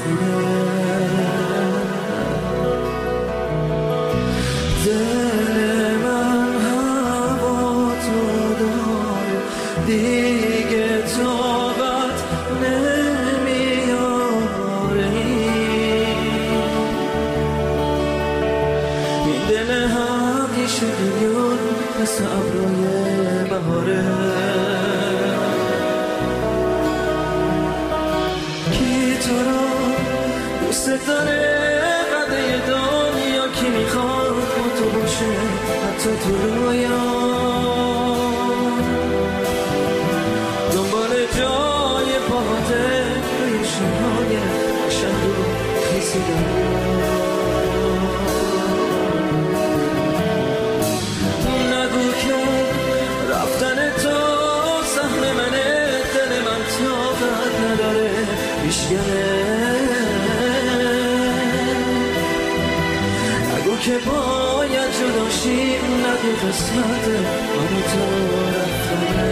خونه. دل من هوا تو داره دیگه طاقت نمیاره. این دل همیشه میون مثل ابرای بهاره. کی تو رو دوست داره قده دنیا، کی میخواد با تو باشه حتی تو رویا. دنبال جای پاهاته روی شنهای قشنگ و خیسی دریا. نگو که رفتن تو سهم منه، دل من طاقت نداره بیشگره. نگو که باید جدا شیم، نگو قسمت من و تو رفتنه.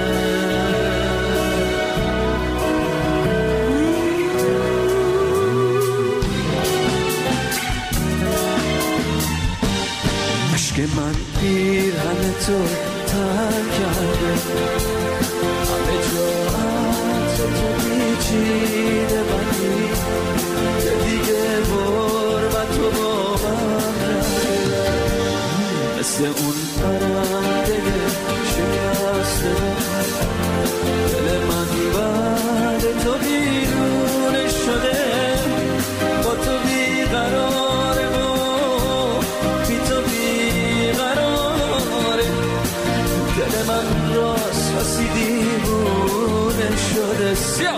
عشق من پیرهن تو ترک کرده، همه جا عطر تو پیچیده بندی، که دیگه غربت تو با من نده. مثل اون پرنده شکسته دل من بعد تو بیرونش شده. با تو بیقراره و بی تو بیقراره. دل من راست راسی دیوونه شده.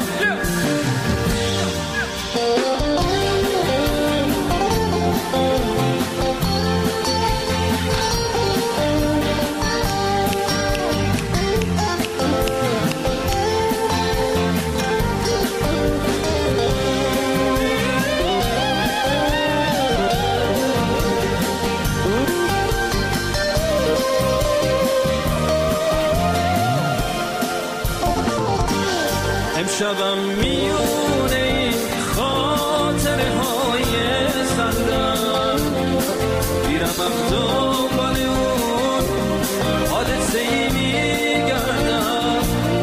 امشبم میونه این خاطره های زندم، میرمم دنبال اون حادثه ای میگردم.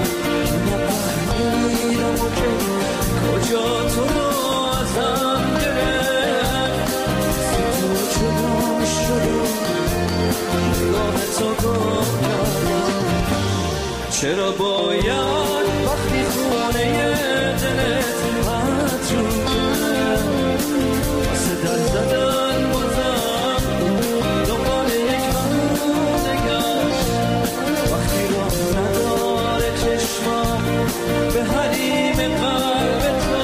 نفهمیدم که کجا تو رو ازم گرفت. تو چرا شده نگاه تو گم کردم. چرا باید وقتی خونه دلت مجروح کنه واسه در زدن بازم دنبال یک خانه گشت. وقتی راه نداره چشمم به حریم قلب تو،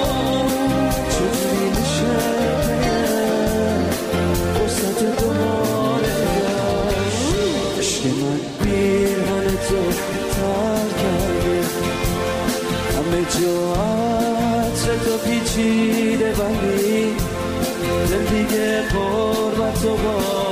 چجوری میشه فرصت دوباره گشت. عشق من پیرهن تو ترک کرده، همه جا عطر تو پیچیده ولی دل دیگه قربت تو با